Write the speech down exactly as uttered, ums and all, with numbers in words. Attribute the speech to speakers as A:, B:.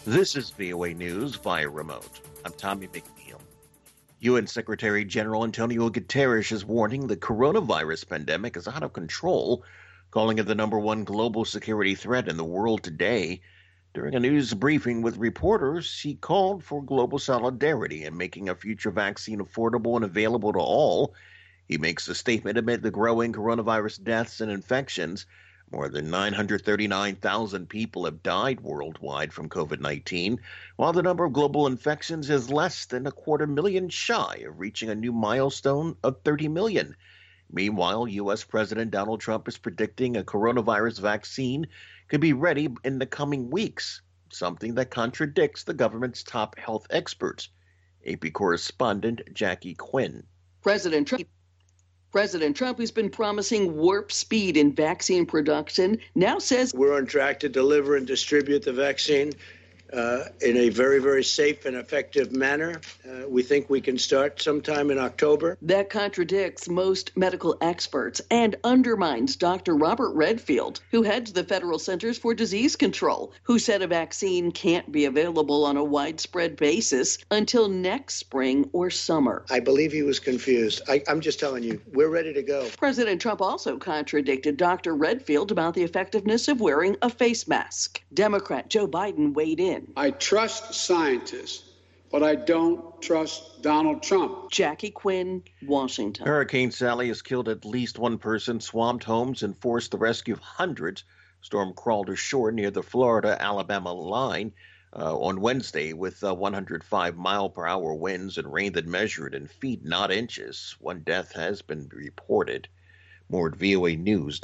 A: This is V O A News via remote. I'm Tommy McNeil. U N Secretary General Antonio Guterres is warning the coronavirus pandemic is out of control, calling it the number one global security threat in the world today. During a news briefing with reporters, he called for global solidarity in making a future vaccine affordable and available to all. He makes the statement amid the growing coronavirus deaths and infections. More than nine hundred thirty-nine thousand people have died worldwide from COVID nineteen, while the number of global infections is less than a quarter million shy of reaching a new milestone of thirty million. Meanwhile, U S. President Donald Trump is predicting a coronavirus vaccine could be ready in the coming weeks, something that contradicts the government's top health experts. A P correspondent Jackie Quinn.
B: President Trump President Trump, who's been promising warp speed in vaccine production, now says
C: we're on track to deliver and distribute the vaccine uh, in a very, very safe and effective manner. Uh, we think we can start sometime in October.
B: That contradicts most medical experts and undermines Doctor Robert Redfield, who heads the Federal Centers for Disease Control, who said a vaccine can't be available on a widespread basis until next spring or summer.
C: I believe he was confused. I, I'm just telling you, we're ready to go.
B: President Trump also contradicted Doctor Redfield about the effectiveness of wearing a face mask. Democrat Joe Biden weighed in.
D: I trust scientists, but I don't trust Donald Trump.
B: Jackie Quinn, Washington.
A: Hurricane Sally has killed at least one person, swamped homes, and forced the rescue of hundreds. Storm crawled ashore near the Florida-Alabama line uh, on Wednesday with uh, one hundred five mile per hour winds and rain that measured in feet, not inches. One death has been reported. More at V O A News dot com.